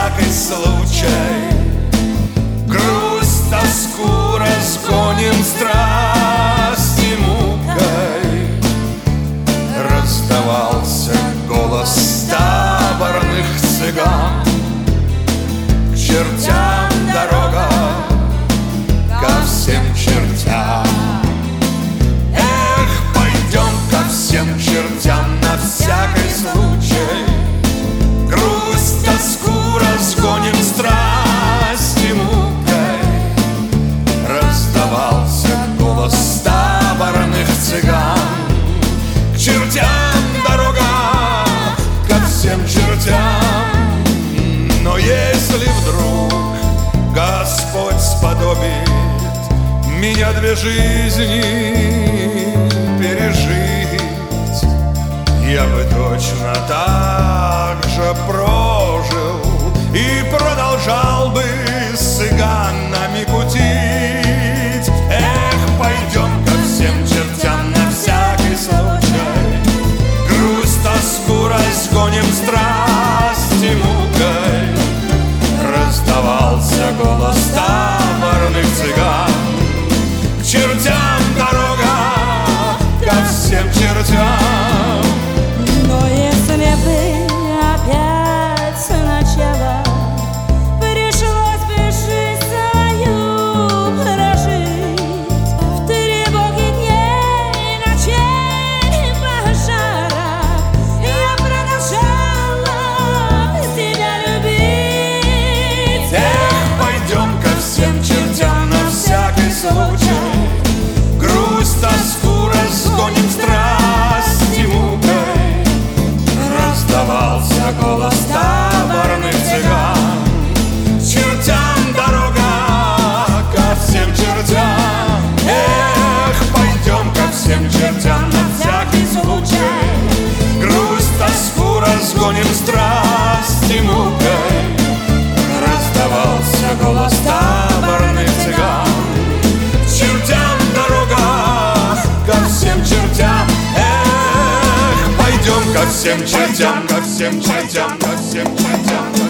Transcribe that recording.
всякий случай. Грусть, тоску разгоним страсти мукой. Раздавался голос таборных цыган. К чертям дорога, ко всем чертям. Эх, пойдем ко всем чертям на всякий случай. Грусть, тоску разгоним страсти мукой. Раздавался голос таборных цыган. К чертям дорога, ко всем чертям. Но если вдруг Господь сподобит меня две жизни пережить, я бы точно так же прожил и продолжал бы с цыганами кутить. Эх, пойдем ко всем чертям на всякий случай. Грусть, тоску разгоним страсти мукой. Раздавался голос таборных цыган. К чертям дорога, ко всем чертям. Но если бы опять сначала пришлось бы жизнь свою прожить в тревоге дней, ночей, пожарах, я продолжала тебя любить. Эх, пойдем ко всем чертям на всякий случай. Грусть, тоску разгоним страсти мукой. Раздавался голос таборных цыган. К чертям дорога, ко всем чертям. Эх, пойдем ко всем чертям на всякий случай. Грусть, тоску разгоним страсти мукой. Раздавался голос таборных цыган. К чертям дорога, ко всем чертям. Эх, пойдем ко всем чертям, ко всем чертям, ко всем чертям.